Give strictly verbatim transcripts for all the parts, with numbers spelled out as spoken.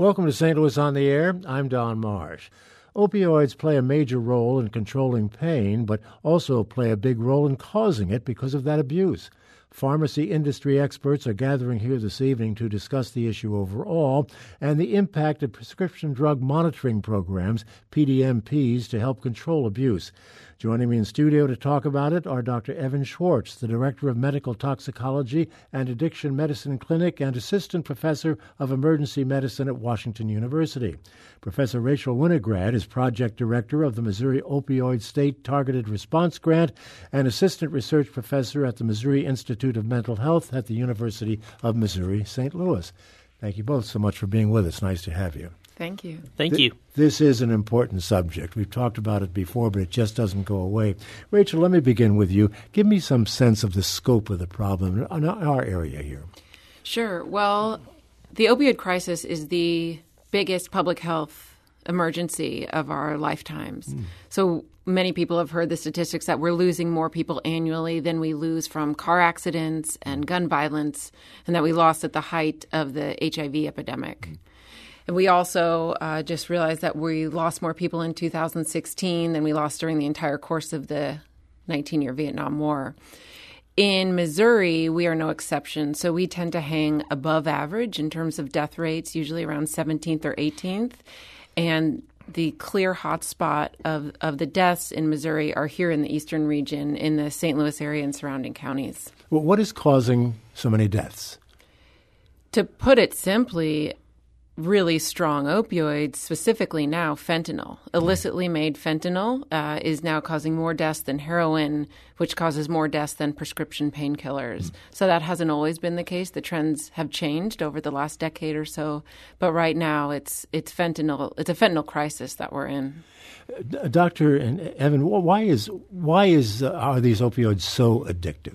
Welcome to Saint Louis on the Air. I'm Don Marsh. Opioids play a major role in controlling pain, but also play a big role in causing it because of that abuse. Pharmacy industry experts are gathering here this evening to discuss the issue overall and the impact of prescription drug monitoring programs, P D M Ps, to help control abuse. Joining me in studio to talk about it are Doctor Evan Schwartz, the Director of Medical Toxicology and Addiction Medicine Clinic and Assistant Professor of Emergency Medicine at Washington University. Professor Rachel Winograd is Project Director of the Missouri Opioid State Targeted Response Grant and Assistant Research Professor at the Missouri Institute of Mental Health at the University of Missouri, Saint Louis. Thank you both so much for being with us. Nice to have you. Thank you. Thank you. This is an important subject. We've talked about it before, but it just doesn't go away. Rachel, let me begin with you. Give me some sense of the scope of the problem in our area here. Sure. Well, the opioid crisis is the biggest public health emergency of our lifetimes. Mm. So many people have heard the statistics that we're losing more people annually than we lose from car accidents and gun violence, and that we lost at the height of the H I V epidemic. Mm. And we also uh, just realized that we lost more people in two thousand sixteen than we lost during the entire course of the nineteen-year Vietnam War. In Missouri, we are no exception. So we tend to hang above average in terms of death rates, usually around seventeenth or eighteenth. And the clear hotspot of, of the deaths in Missouri are here in the eastern region, in the Saint Louis area and surrounding counties. Well, what is causing so many deaths? To put it simply, really strong opioids, specifically now fentanyl. Illicitly made fentanyl uh, is now causing more deaths than heroin, which causes more deaths than prescription painkillers. Mm. So that hasn't always been the case. The trends have changed over the last decade or so. But right now, it's it's fentanyl. It's a fentanyl crisis that we're in. Uh, Doctor and Evan, why is why is uh, are these opioids so addictive?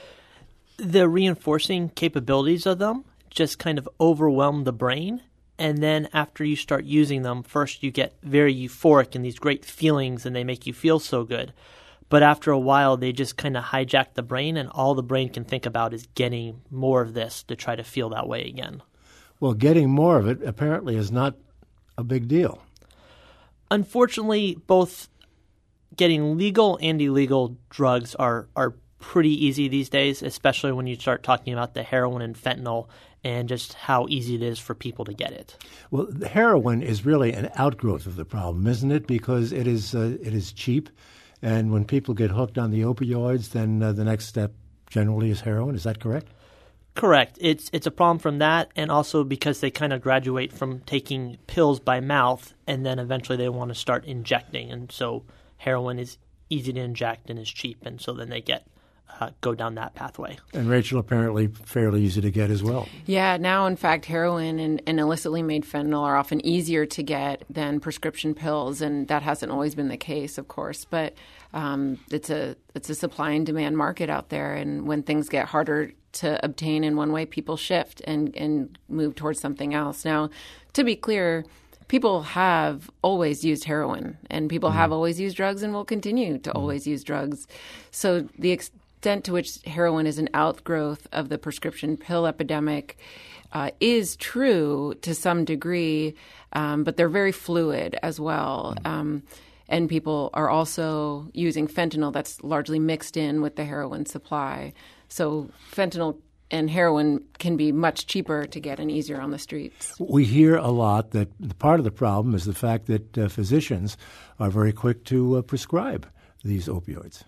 The reinforcing capabilities of them just kind of overwhelm the brain. And then after you start using them, first you get very euphoric and these great feelings and they make you feel so good. But after a while, they just kind of hijack the brain, and all the brain can think about is getting more of this to try to feel that way again. Well, getting more of it apparently is not a big deal. Unfortunately, both getting legal and illegal drugs are, are pretty easy these days, especially when you start talking about the heroin and fentanyl and just how easy it is for people to get it. Well, the heroin is really an outgrowth of the problem, isn't it? Because it is uh, it is cheap, and when people get hooked on the opioids, then uh, the next step generally is heroin. Is that correct? Correct. It's it's a problem from that, and also because they kind of graduate from taking pills by mouth, and then eventually they want to start injecting, and so heroin is easy to inject and is cheap, and so then they get Uh, go down that pathway. And Rachel, apparently fairly easy to get as well. Yeah, now in fact heroin and, and illicitly made fentanyl are often easier to get than prescription pills, and that hasn't always been the case, of course. But um, it's a it's a supply and demand market out there, and when things get harder to obtain in one way, people shift and, and move towards something else. Now, to be clear, people have always used heroin, and people mm. have always used drugs and will continue to mm. always use drugs. So the ex- extent to which heroin is an outgrowth of the prescription pill epidemic uh, is true to some degree, um, but they're very fluid as well. Um, and people are also using fentanyl that's largely mixed in with the heroin supply. So fentanyl and heroin can be much cheaper to get and easier on the streets. We hear a lot that part of the problem is the fact that uh, physicians are very quick to uh, prescribe these opioids.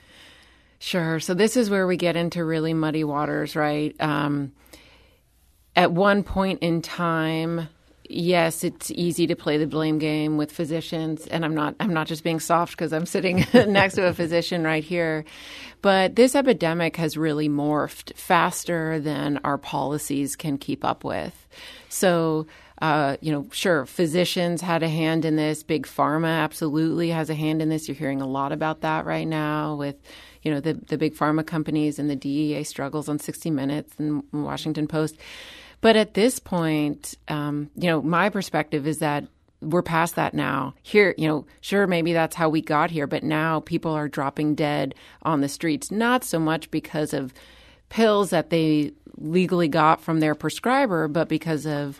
Sure. So this is where we get into really muddy waters, right? Um, at one point in time, yes, it's easy to play the blame game with physicians, and I'm not I'm not just being soft because I'm sitting next to a physician right here. But this epidemic has really morphed faster than our policies can keep up with. So Uh, you know, sure, physicians had a hand in this. Big Pharma absolutely has a hand in this. You're hearing a lot about that right now with, you know, the, the big pharma companies and the D E A struggles on sixty minutes and Washington Post. But at this point, um, you know, my perspective is that we're past that now. Here, you know, sure, maybe that's how we got here, but now people are dropping dead on the streets, not so much because of pills that they legally got from their prescriber, but because of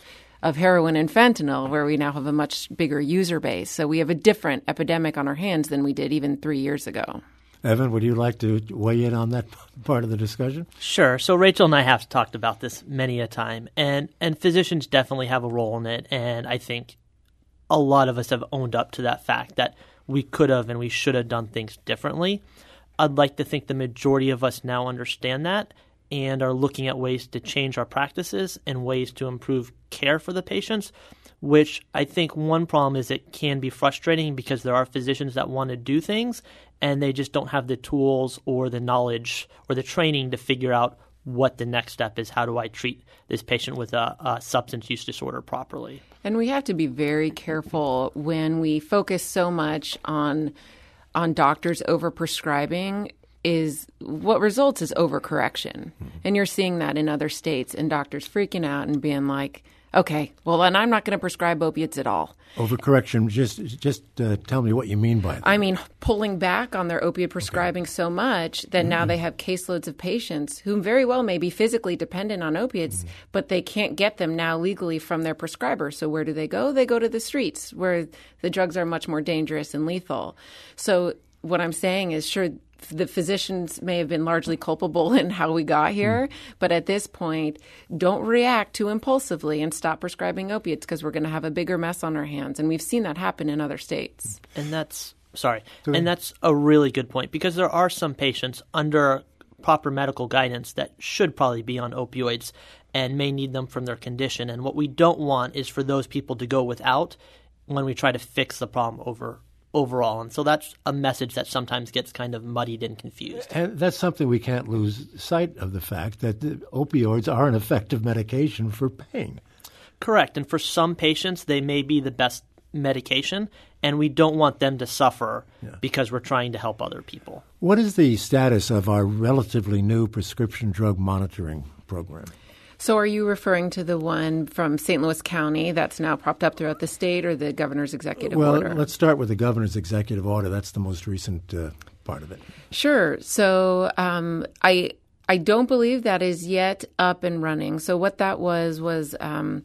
of heroin and fentanyl, where we now have a much bigger user base. So we have a different epidemic on our hands than we did even three years ago. Evan, would you like to weigh in on that part of the discussion? Sure. So Rachel and I have talked about this many a time, and, and physicians definitely have a role in it. And I think a lot of us have owned up to that fact that we could have and we should have done things differently. I'd like to think the majority of us now understand that and are looking at ways to change our practices and ways to improve care for the patients, which I think one problem is it can be frustrating because there are physicians that want to do things and they just don't have the tools or the knowledge or the training to figure out what the next step is. How do I treat this patient with a, a substance use disorder properly? And we have to be very careful when we focus so much on on doctors overprescribing. Is what results is overcorrection. Mm-hmm. And you're seeing that in other states and doctors freaking out and being like, okay, well, then I'm not going to prescribe opiates at all. Overcorrection, just just uh, tell me what you mean by that. I mean, pulling back on their opiate prescribing okay. so much that mm-hmm. now they have caseloads of patients who very well may be physically dependent on opiates, mm-hmm. but they can't get them now legally from their prescriber. So where do they go? They go to the streets where the drugs are much more dangerous and lethal. So what I'm saying is, sure, the physicians may have been largely culpable in how we got here, mm. but at this point, don't react too impulsively and stop prescribing opiates because we're going to have a bigger mess on our hands. And we've seen that happen in other states. And that's, sorry, and that's a really good point because there are some patients under proper medical guidance that should probably be on opioids and may need them from their condition. And what we don't want is for those people to go without when we try to fix the problem over overall. And so that's a message that sometimes gets kind of muddied and confused. And that's something we can't lose sight of, the fact that the opioids are an effective medication for pain. Correct. And for some patients, they may be the best medication, and we don't want them to suffer yeah. because we're trying to help other people. What is the status of our relatively new prescription drug monitoring program? So are you referring to the one from Saint Louis County that's now propped up throughout the state, or the governor's executive well, order? Well, let's start with the governor's executive order. That's the most recent uh, part of it. Sure. So um, I I don't believe that is yet up and running. So what that was was um,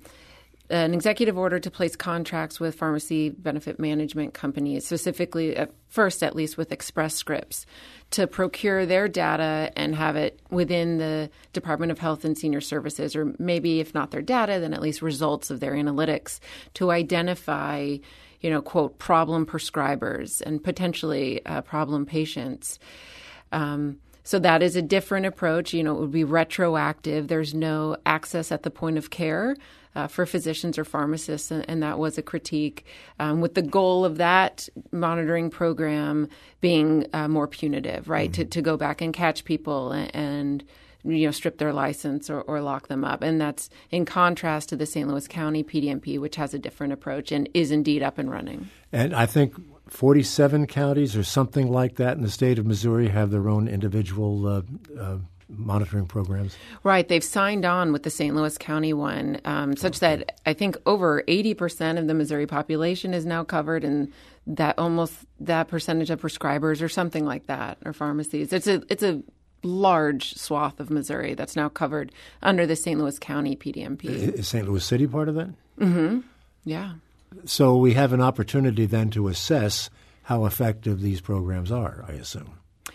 an executive order to place contracts with pharmacy benefit management companies, specifically at first at least with Express Scripts, to procure their data and have it within the Department of Health and Senior Services, or maybe if not their data, then at least results of their analytics, to identify, you know, quote, problem prescribers and potentially uh, problem patients. Um, so that is a different approach. You know, it would be retroactive. There's no access at the point of care Uh, for physicians or pharmacists, and, and that was a critique, um, with the goal of that monitoring program being uh, more punitive, right, mm-hmm. to, to go back and catch people and, and you know, strip their license or, or lock them up. And that's in contrast to the Saint Louis County P D M P, which has a different approach and is indeed up and running. And I think forty-seven counties or something like that in the state of Missouri have their own individual uh, uh monitoring programs? Right. They've signed on with the Saint Louis County one, um, such okay. that I think over eighty percent of the Missouri population is now covered, and that almost that percentage of prescribers or something like that, or pharmacies. It's a it's a large swath of Missouri that's now covered under the Saint Louis County P D M P. Is Saint Louis City part of that? Mm-hmm. Yeah. So we have an opportunity then to assess how effective these programs are, I assume.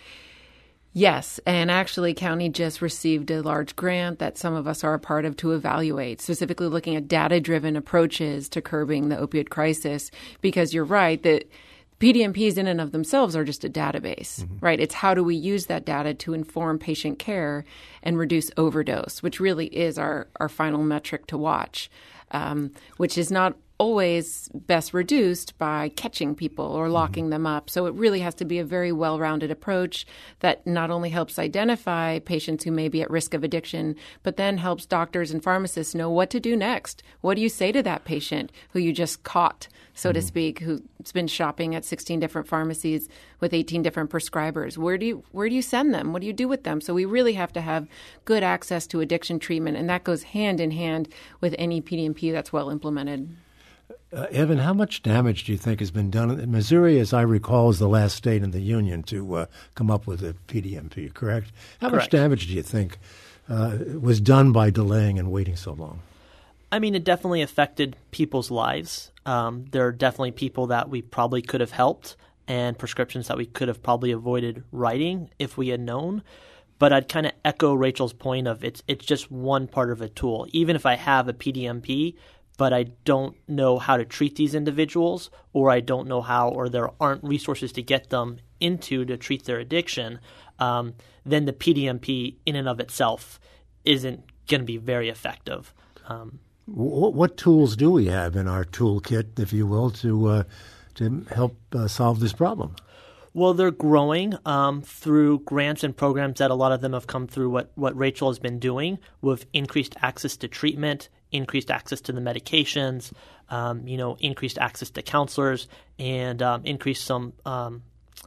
Yes, and actually, county just received a large grant that some of us are a part of to evaluate, specifically looking at data-driven approaches to curbing the opioid crisis, because you're right that P D M Ps in and of themselves are just a database, mm-hmm. right? It's how do we use that data to inform patient care and reduce overdose, which really is our, our final metric to watch, um, which is not always best reduced by catching people or locking mm-hmm. them up. So it really has to be a very well-rounded approach that not only helps identify patients who may be at risk of addiction, but then helps doctors and pharmacists know what to do next. What do you say to that patient who you just caught, so mm-hmm. to speak, who's been shopping at sixteen different pharmacies with eighteen different prescribers? Where do you where do you send them? What do you do with them? So we really have to have good access to addiction treatment, and that goes hand in hand with any P D M P that's well implemented. Uh, Evan, how much damage do you think has been done? Missouri, as I recall, is the last state in the union to uh, come up with a P D M P, correct? How correct. much damage do you think uh, was done by delaying and waiting so long? I mean, it definitely affected people's lives. Um, there are definitely people that we probably could have helped and prescriptions that we could have probably avoided writing if we had known. But I'd kind of echo Rachel's point of it's it's just one part of a tool. Even if I have a P D M P, but I don't know how to treat these individuals, or I don't know how, or there aren't resources to get them into to treat their addiction, um, then the P D M P in and of itself isn't going to be very effective. Um, what, what tools do we have in our toolkit, if you will, to uh, to help uh, solve this problem? Well, they're growing um, through grants and programs that a lot of them have come through what, what Rachel has been doing with increased access to treatment, increased access to the medications, um, you know, increased access to counselors, and um, increased some um,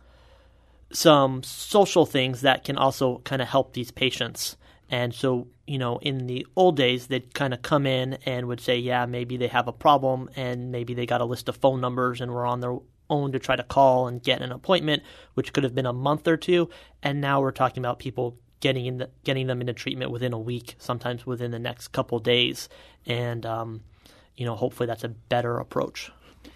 some social things that can also kind of help these patients. And so, you know, in the old days, they'd kind of come in and would say, yeah, maybe they have a problem, and maybe they got a list of phone numbers and were on their own to try to call and get an appointment, which could have been a month or two. And now we're talking about people getting in the, getting them into treatment within a week, sometimes within the next couple days. And, um, you know, hopefully that's a better approach.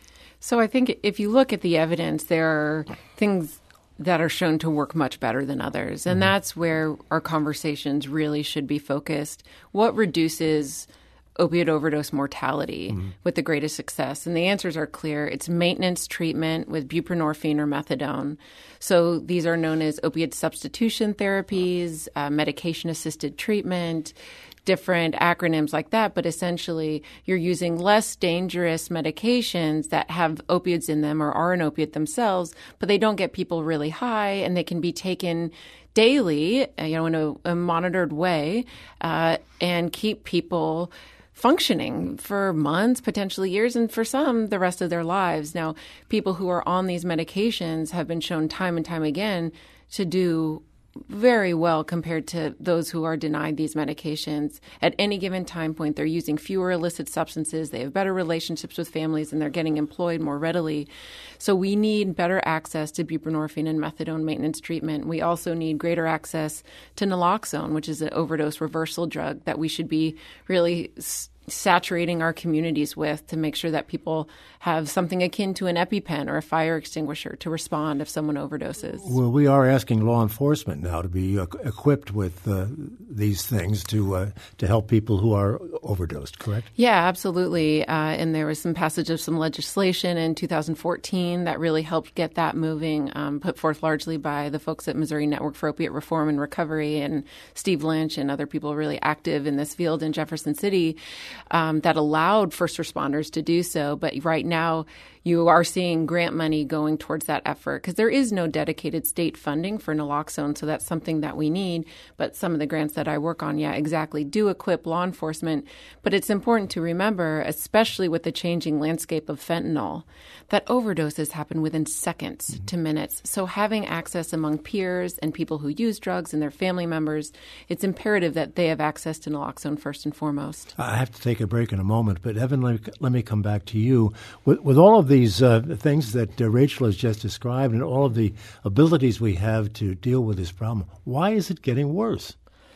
So I think if you look at the evidence, there are things that are shown to work much better than others. And mm-hmm. that's where our conversations really should be focused. What reduces opioid overdose mortality mm-hmm. with the greatest success? And the answers are clear. It's maintenance treatment with buprenorphine or methadone. So these are known as opioid substitution therapies, uh, medication-assisted treatment, different acronyms like that. But essentially, you're using less dangerous medications that have opioids in them or are an opiate themselves, but they don't get people really high, and they can be taken daily, you know, in a, a monitored way, uh, and keep people functioning for months, potentially years, and for some, the rest of their lives. Now, people who are on these medications have been shown time and time again to do very well compared to those who are denied these medications. At any given time point, they're using fewer illicit substances, they have better relationships with families, and they're getting employed more readily. So we need better access to buprenorphine and methadone maintenance treatment. We also need greater access to naloxone, which is an overdose reversal drug that we should be really s- saturating our communities with to make sure that people have something akin to an EpiPen or a fire extinguisher to respond if someone overdoses. Well, we are asking law enforcement now to be uh, equipped with uh, these things to uh, to help people who are overdosed, correct? Yeah, absolutely. Uh, and there was some passage of some legislation in two thousand fourteen that really helped get that moving, um, put forth largely by the folks at Missouri Network for Opiate Reform and Recovery and Steve Lynch and other people really active in this field in Jefferson City. Um, that allowed first responders to do so. But right now, you are seeing grant money going towards that effort because there is no dedicated state funding for naloxone. So that's something that we need. But some of the grants that I work on, yeah, exactly, do equip law enforcement. But it's important to remember, especially with the changing landscape of fentanyl, that overdoses happen within seconds mm-hmm. to minutes. So having access among peers and people who use drugs and their family members, it's imperative that they have access to naloxone first and foremost. I have to take a break in a moment, but Evan, let me, let me come back to you. With, with all of these uh, things that uh, Rachel has just described and all of the abilities we have to deal with this problem, why is it getting worse?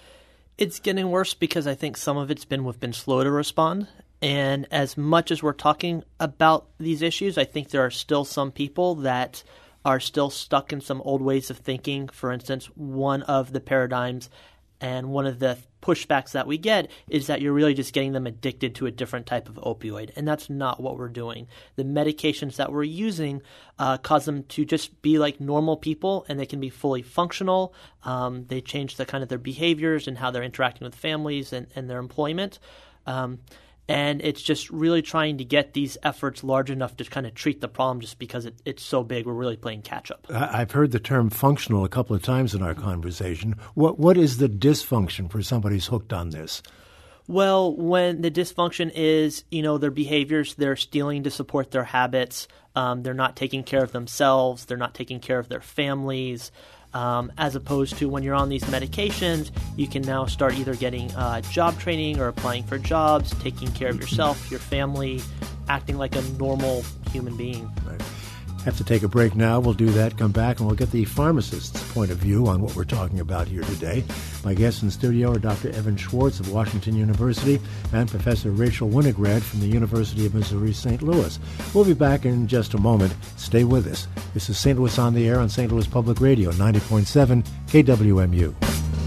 It's getting worse because I think some of it's been we've been slow to respond. And as much as we're talking about these issues, I think there are still some people that are still stuck in some old ways of thinking. For instance, one of the paradigms and one of the pushbacks that we get is that you're really just getting them addicted to a different type of opioid, and that's not what we're doing. The medications that we're using uh, cause them to just be like normal people, and they can be fully functional. Um, they change the kind of their behaviors and how they're interacting with families and, and their employment. Um, And it's just really trying to get these efforts large enough to kind of treat the problem just because it, it's so big. We're really playing catch up. I've heard the term functional a couple of times in our conversation. What What is the dysfunction for somebody who's hooked on this? Well, when the dysfunction is, you know, their behaviors, they're stealing to support their habits. Um, they're not taking care of themselves. They're not taking care of their families. Um, as opposed to when you're on these medications, you can now start either getting uh, job training or applying for jobs, taking care of yourself, your family, acting like a normal human being. Right. Have to take a break now. We'll do that, come back, and we'll get the pharmacist's point of view on what we're talking about here today. My guests in studio are Doctor Evan Schwartz of Washington University and Professor Rachel Winograd from the University of Missouri Saint Louis. We'll be back in just a moment. Stay with us. This is Saint Louis on the Air on Saint Louis Public Radio, ninety point seven K W M U.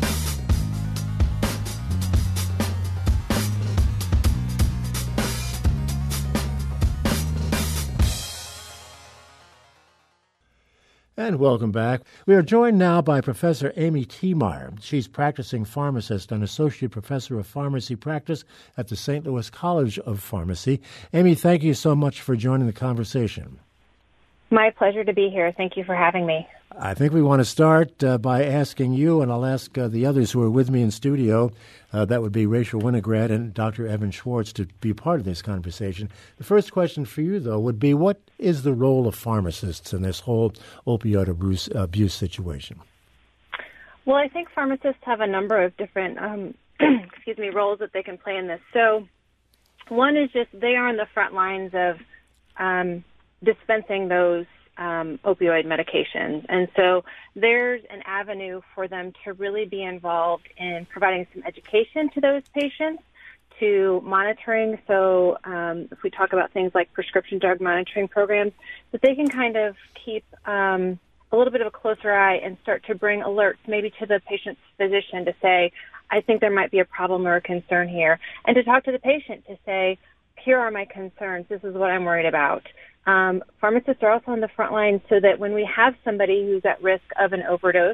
And welcome back. We are joined now by Professor Amy Thiemeyer. She's practicing pharmacist and associate professor of pharmacy practice at the Saint Louis College of Pharmacy. Amy, thank you so much for joining the conversation. My pleasure to be here. Thank you for having me. I think we want to start uh, by asking you, and I'll ask uh, the others who are with me in studio, uh, that would be Rachel Winograd and Doctor Evan Schwartz, to be part of this conversation. The first question for you, though, would be, what is the role of pharmacists in this whole opioid abuse, abuse situation? Well, I think pharmacists have a number of different um, excuse me, roles that they can play in this. So one is just they are on the front lines of um, dispensing those Um, opioid medications. And so there's an avenue for them to really be involved in providing some education to those patients, to monitoring. So um, if we talk about things like prescription drug monitoring programs, that they can kind of keep um, a little bit of a closer eye and start to bring alerts maybe to the patient's physician to say, I think there might be a problem or a concern here. And to talk to the patient to say, here are my concerns. This is what I'm worried about. Um, pharmacists are also on the front line so that when we have somebody who's at risk of an overdose,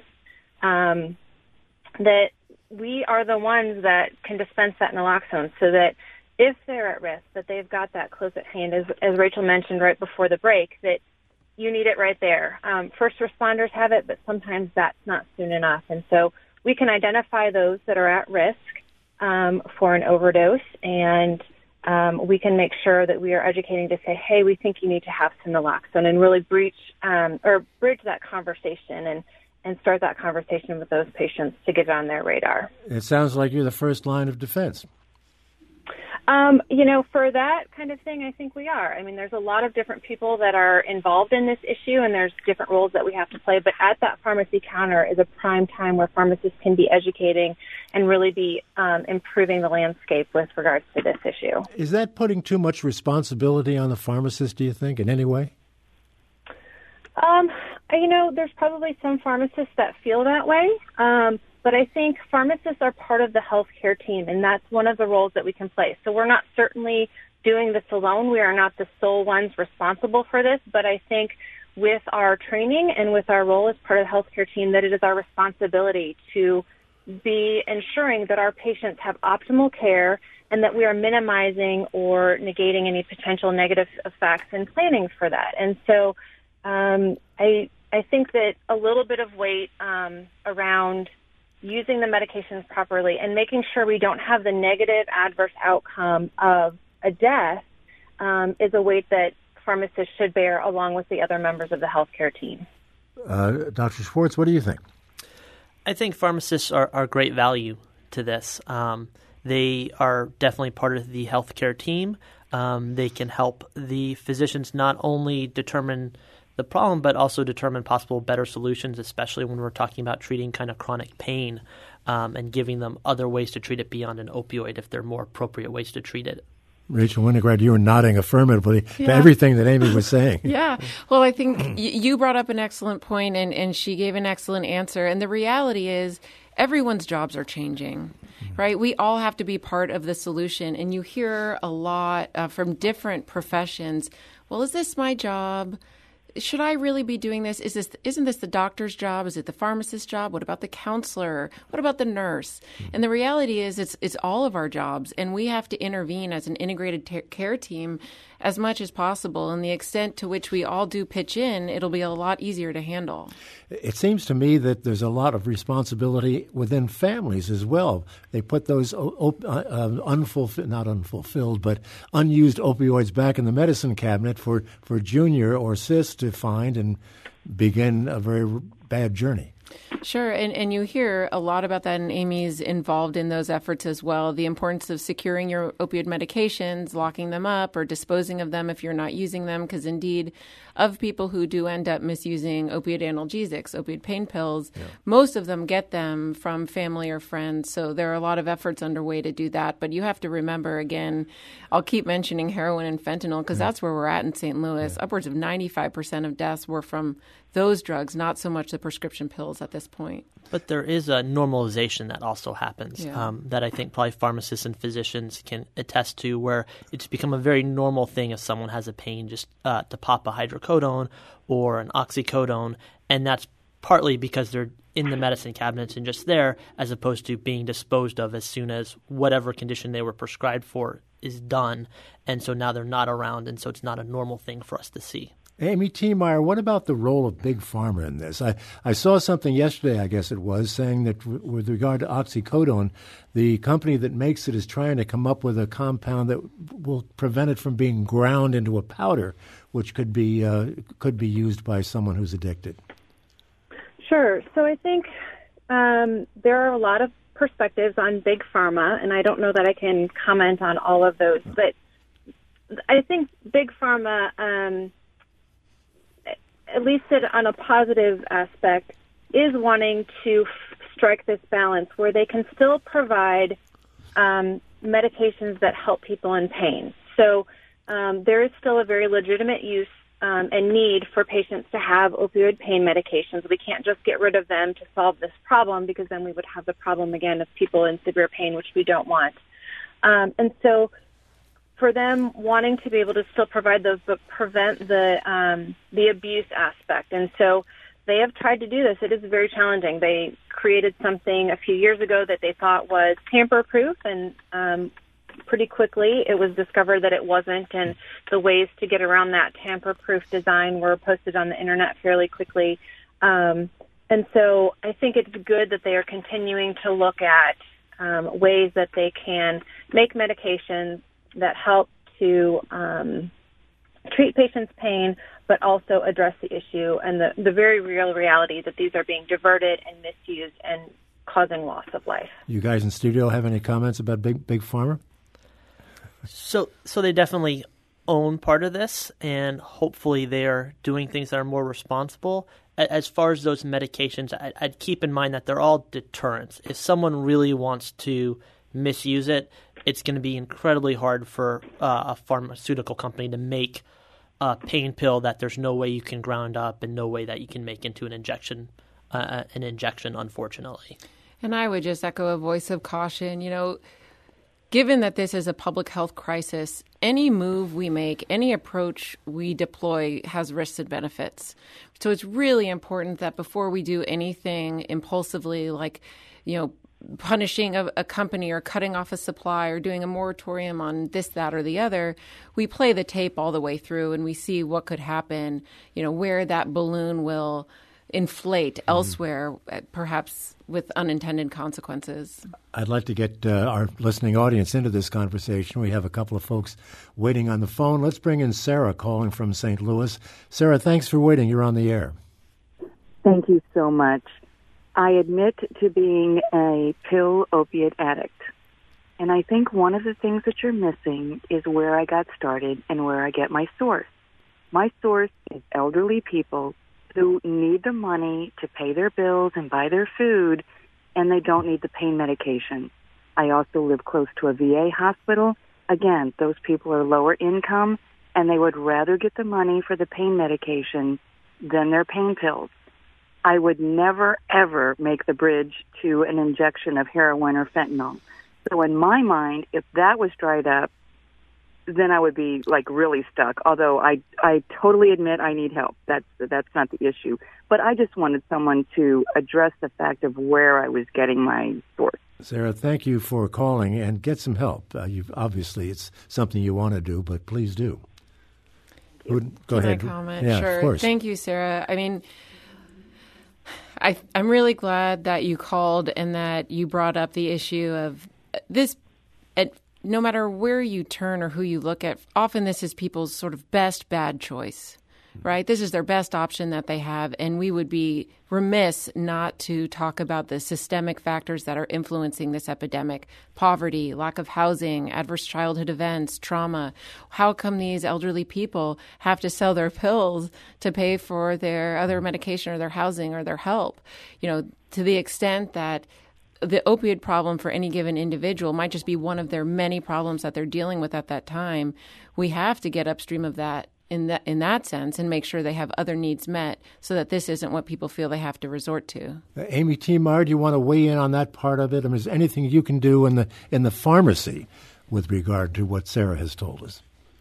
um, that we are the ones that can dispense that naloxone, so that if they're at risk, that they've got that close at hand, as, as Rachel mentioned right before the break, that you need it right there. Um, first responders have it, but sometimes that's not soon enough. And so we can identify those that are at risk um, for an overdose, and Um, we can make sure that we are educating to say, hey, we think you need to have some naloxone, and really breach um, or bridge that conversation and, and start that conversation with those patients to get it on their radar. It sounds like you're the first line of defense. Um, you know, for that kind of thing, I think we are. I mean, there's a lot of different people that are involved in this issue, and there's different roles that we have to play. But at that pharmacy counter is a prime time where pharmacists can be educating and really be um, improving the landscape with regards to this issue. Is that putting too much responsibility on the pharmacist, do you think, in any way? Um, you know, there's probably some pharmacists that feel that way. Um, But I think pharmacists are part of the healthcare team, and that's one of the roles that we can play. So we're not certainly doing this alone. We are not the sole ones responsible for this, but I think with our training and with our role as part of the healthcare team, that it is our responsibility to be ensuring that our patients have optimal care and that we are minimizing or negating any potential negative effects and planning for that. And so um, I, I think that a little bit of weight um, around using the medications properly and making sure we don't have the negative adverse outcome of a death um, is a weight that pharmacists should bear along with the other members of the healthcare team. Uh, Doctor Schwartz, what do you think? I think pharmacists are, are great value to this. Um, they are definitely part of the healthcare team. Um, they can help the physicians not only determine the problem, but also determine possible better solutions, especially when we're talking about treating kind of chronic pain um, and giving them other ways to treat it beyond an opioid if there are more appropriate ways to treat it. Rachel Winograd, you were nodding affirmatively yeah. to everything that Amy was saying. Yeah. Well, I think y- you brought up an excellent point, and, and she gave an excellent answer. And the reality is everyone's jobs are changing, right? We all have to be part of the solution. And you hear a lot uh, from different professions, well, is this my job? Should I really be doing this? Is this, isn't this the doctor's job? Is it the pharmacist's job? What about the counselor? What about the nurse? And the reality is it's it's all of our jobs, and we have to intervene as an integrated ter- care team as much as possible. And the extent to which we all do pitch in, it'll be a lot easier to handle. It seems to me that there's a lot of responsibility within families as well. They put those op- uh, unfulfilled, not unfulfilled, but unused opioids back in the medicine cabinet for, for Junior or Sis to find and begin a very bad journey. Sure, and, and you hear a lot about that, and Amy's involved in those efforts as well. The importance of securing your opioid medications, locking them up, or disposing of them if you're not using them, because indeed, of people who do end up misusing opioid analgesics, opioid pain pills, yeah. most of them get them from family or friends. So there are a lot of efforts underway to do that. But you have to remember, again, I'll keep mentioning heroin and fentanyl because yeah. that's where we're at in Saint Louis. Yeah. Upwards of ninety-five percent of deaths were from those drugs, not so much the prescription pills at this point. But there is a normalization that also happens yeah. um, that I think probably pharmacists and physicians can attest to, where it's become a very normal thing if someone has a pain just uh, to pop a hydrocodone or an oxycodone, and that's partly because they're in the medicine cabinets and just there, as opposed to being disposed of as soon as whatever condition they were prescribed for is done, and so now they're not around, and so it's not a normal thing for us to see. Amy Tiemeyer, what about the role of Big Pharma in this? I, I saw something yesterday, I guess it was, saying that w- with regard to oxycodone, the company that makes it is trying to come up with a compound that will prevent it from being ground into a powder, which could be uh, could be used by someone who's addicted. Sure. So I think um, there are a lot of perspectives on Big Pharma, and I don't know that I can comment on all of those, but I think Big Pharma... Um, at least on a positive aspect, is wanting to f- strike this balance where they can still provide um, medications that help people in pain. So um, there is still a very legitimate use um, and need for patients to have opioid pain medications. We can't just get rid of them to solve this problem, because then we would have the problem again of people in severe pain, which we don't want. Um, and so for them wanting to be able to still provide those, but prevent the um, the abuse aspect. And so they have tried to do this. It is very challenging. They created something a few years ago that they thought was tamper-proof, and um, pretty quickly it was discovered that it wasn't, and the ways to get around that tamper-proof design were posted on the internet fairly quickly. Um, and so I think it's good that they are continuing to look at um, ways that they can make medications that help to um, treat patients' pain, but also address the issue and the, the very real reality that these are being diverted and misused and causing loss of life. You guys in studio have any comments about Big Big Pharma? So, so they definitely own part of this, and hopefully they are doing things that are more responsible. As far as those medications, I'd keep in mind that they're all deterrents. If someone really wants to misuse it, it's going to be incredibly hard for uh, a pharmaceutical company to make a pain pill that there's no way you can ground up and no way that you can make into an injection, uh, an injection, unfortunately. And I would just echo a voice of caution. You know, given that this is a public health crisis, any move we make, any approach we deploy has risks and benefits. So it's really important that before we do anything impulsively, like, you know, punishing a, a company or cutting off a supply or doing a moratorium on this, that, or the other, we play the tape all the way through and we see what could happen, you know, where that balloon will inflate mm-hmm. elsewhere, perhaps with unintended consequences. I'd like to get uh, our listening audience into this conversation. We have a couple of folks waiting on the phone. Let's bring in Sarah calling from Saint Louis. Sarah, thanks for waiting. You're on the air. Thank you so much. I admit to being a pill opiate addict. And I think one of the things that you're missing is where I got started and where I get my source. My source is elderly people who need the money to pay their bills and buy their food, and they don't need the pain medication. I also live close to a V A hospital. Again, those people are lower income, and they would rather get the money for the pain medication than their pain pills. I would never, ever make the bridge to an injection of heroin or fentanyl. So in my mind, if that was dried up, then I would be like really stuck. Although I, I totally admit I need help. That's that's not the issue. But I just wanted someone to address the fact of where I was getting my source. Sarah, thank you for calling, and get some help. Uh, you've, obviously, it's something you want to do, but please do. Go Can ahead. I comment? Yeah, sure. Of course. Thank you, Sarah. I mean, I, I'm really glad that you called and that you brought up the issue of this. At, no matter where you turn or who you look at, often this is people's sort of best bad choice, right? This is their best option that they have, and we would be remiss not to talk about the systemic factors that are influencing this epidemic: poverty, lack of housing, adverse childhood events, trauma. How come these elderly people have to sell their pills to pay for their other medication or their housing or their help? You know, to the extent that the opioid problem for any given individual might just be one of their many problems that they're dealing with at that time, we have to get upstream of that in that in that sense and make sure they have other needs met so that this isn't what people feel they have to resort to. Uh, Amy T. Meyer, do you want to weigh in on that part of it? I mean, is there anything you can do in the in the pharmacy with regard to what Sarah has told us?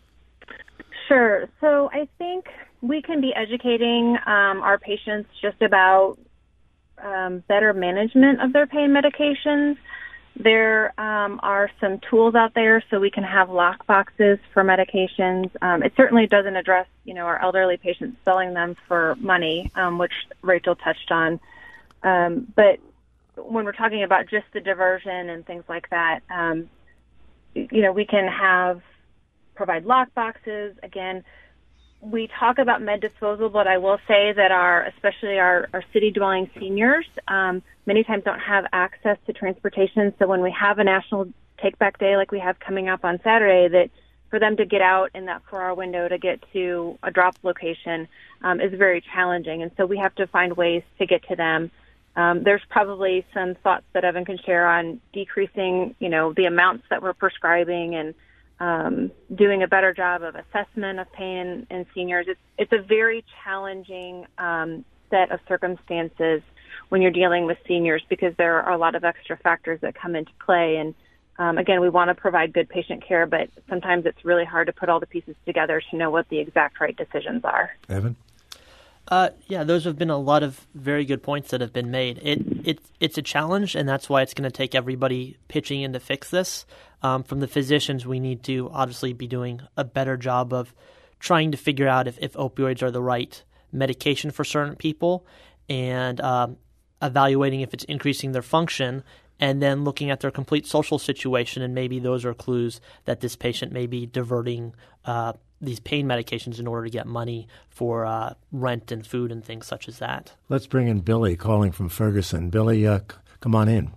Sure. So I think we can be educating um, our patients just about um, better management of their pain medications. There um, are some tools out there so we can have lock boxes for medications. Um, it certainly doesn't address, you know, our elderly patients selling them for money, um, which Rachel touched on. Um, but when we're talking about just the diversion and things like that, um, you know, we can have provide lock boxes. Again, we talk about med disposal, but I will say that our, especially our, our city-dwelling seniors, um, many times don't have access to transportation. So when we have a national take-back day like we have coming up on Saturday, that for them to get out in that four-hour window to get to a drop location um, is very challenging. And so we have to find ways to get to them. Um, there's probably some thoughts that Evan can share on decreasing, you know, the amounts that we're prescribing and Um, doing a better job of assessment of pain in seniors. It's, it's a very challenging um, set of circumstances when you're dealing with seniors because there are a lot of extra factors that come into play. And um, again, we want to provide good patient care, but sometimes it's really hard to put all the pieces together to know what the exact right decisions are. Evan? Uh, yeah, those have been a lot of very good points that have been made. It, it It's a challenge, and that's why it's going to take everybody pitching in to fix this. Um, from the physicians, we need to obviously be doing a better job of trying to figure out if, if opioids are the right medication for certain people and um, evaluating if it's increasing their function and then looking at their complete social situation, and maybe those are clues that this patient may be diverting uh, these pain medications in order to get money for uh, rent and food and things such as that. Let's bring in Billy calling from Ferguson. Billy, uh, c- come on in.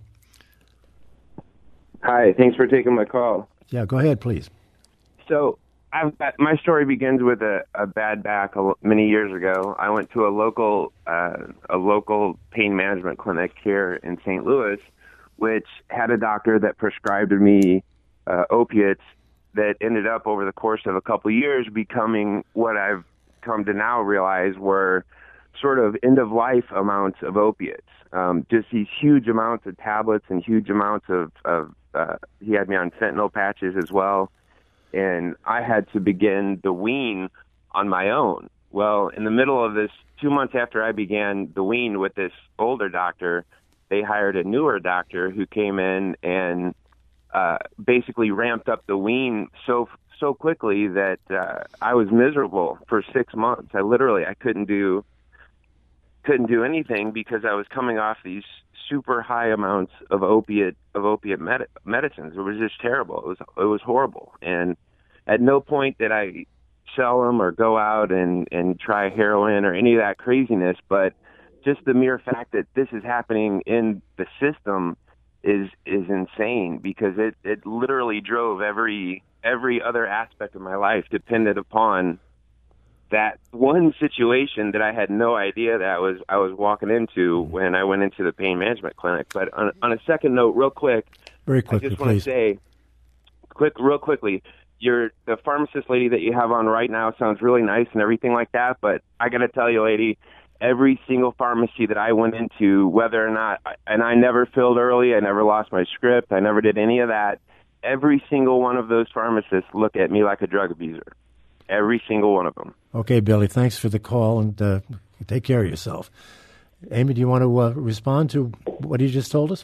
Hi, thanks for taking my call. Yeah, go ahead, please. So I've got, my story begins with a, a bad back a, many years ago. I went to a local uh, a local pain management clinic here in Saint Louis, which had a doctor that prescribed me uh, opiates that ended up over the course of a couple of years becoming what I've come to now realize were sort of end-of-life amounts of opiates. Um, just these huge amounts of tablets and huge amounts of, of uh, he had me on fentanyl patches as well. And I had to begin the wean on my own. Well, in the middle of this, two months after I began the wean with this older doctor, they hired a newer doctor who came in and uh, basically ramped up the wean so so quickly that uh, I was miserable for six months. I literally I couldn't do couldn't do anything because I was coming off these super high amounts of opiate of opiate med- medicines. It was just terrible. It was it was horrible. And at no point did I sell them or go out and, and try heroin or any of that craziness. But just the mere fact that this is happening in the system is is insane, because it, it literally drove every every other aspect of my life depended upon that one situation that I had no idea that I was I was walking into when I went into the pain management clinic. But on, on a second note, real quick, very quickly, I just want please. to say, quick, real quickly, your the pharmacist lady that you have on right now sounds really nice and everything like that. But I got to tell you, lady, every single pharmacy that I went into, whether or not, and I never filled early, I never lost my script, I never did any of that. Every single one of those pharmacists look at me like a drug abuser. Every single one of them. Okay, Billy, thanks for the call, and uh, take care of yourself. Amy, do you want to uh, respond to what he just told us?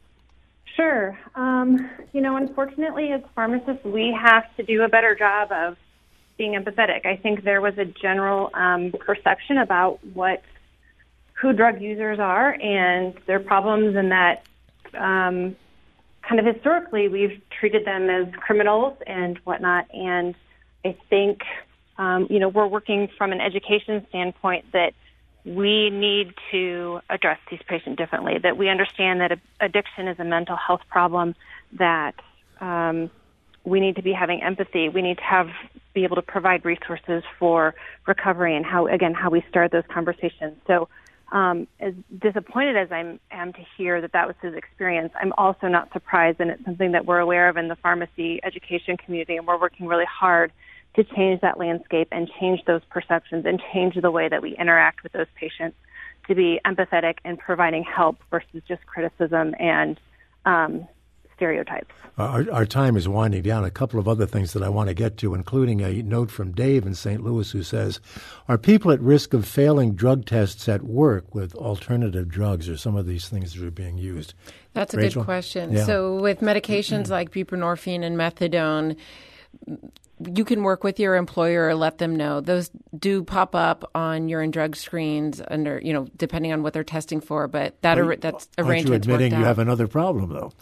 Sure. Um, you know, unfortunately, as pharmacists, we have to do a better job of being empathetic. I think there was a general um, perception about what who drug users are and their problems, and that um, kind of historically we've treated them as criminals and whatnot. And I think um, you know, we're working from an education standpoint that we need to address these patients differently, that we understand that addiction is a mental health problem, that um, we need to be having empathy. We need to have be able to provide resources for recovery and how, again, how we start those conversations. So um, as disappointed as I am to hear that that was his experience, I'm also not surprised, and it's something that we're aware of in the pharmacy education community, and we're working really hard to change that landscape and change those perceptions and change the way that we interact with those patients to be empathetic and providing help versus just criticism and um, stereotypes. Our, our time is winding down. A couple of other things that I want to get to, including a note from Dave in Saint Louis who says, are people at risk of failing drug tests at work with alternative drugs or some of these things that are being used? That's a Rachel? good question. Yeah. So with medications like buprenorphine and methadone, you can work with your employer or let them know. Those do pop up on urine drug screens under, you know, depending on what they're testing for, but that Are, ar- that's aren't arrangement's you admitting worked you out. have another problem, though?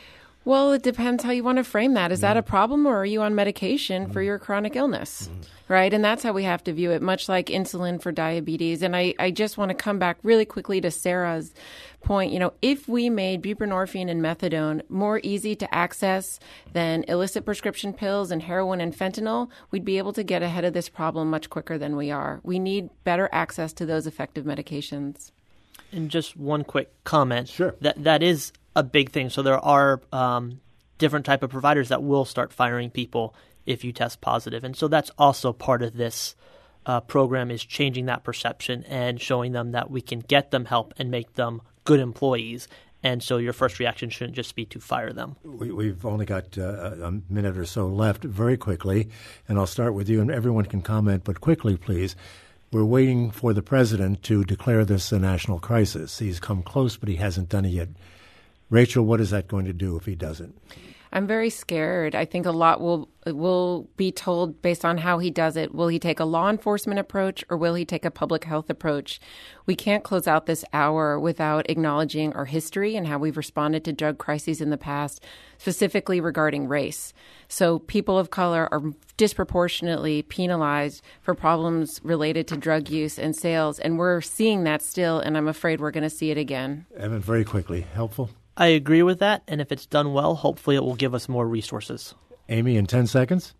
Well, it depends how you want to frame that. Is that a problem, or are you on medication for your chronic illness? Right? And that's how we have to view it, much like insulin for diabetes. And I, I just want to come back really quickly to Sarah's point. You know, if we made buprenorphine and methadone more easy to access than illicit prescription pills and heroin and fentanyl, we'd be able to get ahead of this problem much quicker than we are. We need better access to those effective medications. And just one quick comment. Sure. That that is a big thing. So there are um, different type of providers that will start firing people if you test positive. And so that's also part of this uh, program, is changing that perception and showing them that we can get them help and make them good employees. And so your first reaction shouldn't just be to fire them. We, we've only got uh, a minute or so left. Very quickly, and I'll start with you, and everyone can comment, but quickly, please. We're waiting for the president to declare this a national crisis. He's come close, but he hasn't done it yet. Rachel, what is that going to do if he doesn't? I'm very scared. I think a lot will will be told based on how he does it. Will he take a law enforcement approach, or will he take a public health approach? We can't close out this hour without acknowledging our history and how we've responded to drug crises in the past, specifically regarding race. So people of color are disproportionately penalized for problems related to drug use and sales, and we're seeing that still, and I'm afraid we're going to see it again. Evan, very quickly, helpful? I agree with that, and if it's done well, hopefully it will give us more resources. Amy, in ten seconds?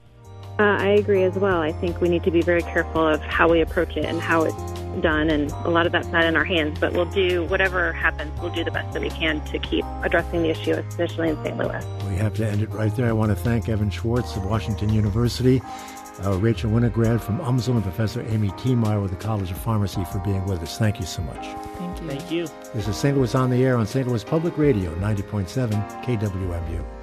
Uh, I agree as well. I think we need to be very careful of how we approach it and how it's done, and a lot of that's not in our hands, but we'll do whatever happens, we'll do the best that we can to keep addressing the issue, especially in Saint Louis. We have to end it right there. I want to thank Evan Schwartz of Washington University, uh, Rachel Winograd from U M S L, and Professor Amy Tiemeyer with the College of Pharmacy for being with us. Thank you so much. Thank you. Thank you. This is Saint Louis on the Air on Saint Louis Public Radio, ninety point seven K W M U.